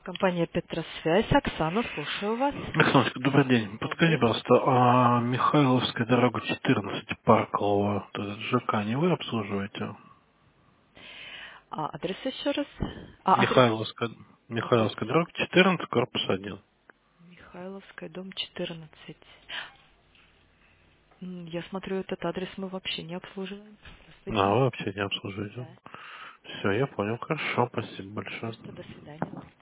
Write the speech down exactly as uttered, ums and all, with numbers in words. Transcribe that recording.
Компания Петросвязь. Оксана, слушаю вас. Александр, добрый день. Подскажите, Добрый. пожалуйста, а Михайловская дорога четырнадцать, Паркового, вот этот ЖК, не вы обслуживаете? А адрес еще раз? А, адрес. Михайловская, Адрес. Михайловская дорога четырнадцать, корпус один. Михайловская, дом четырнадцать. М, Я смотрю, этот адрес мы вообще не обслуживаем. А, Здравствуйте. вы вообще не обслуживаете? Да. Все, я понял. Хорошо, спасибо большое. Пожалуйста, до свидания.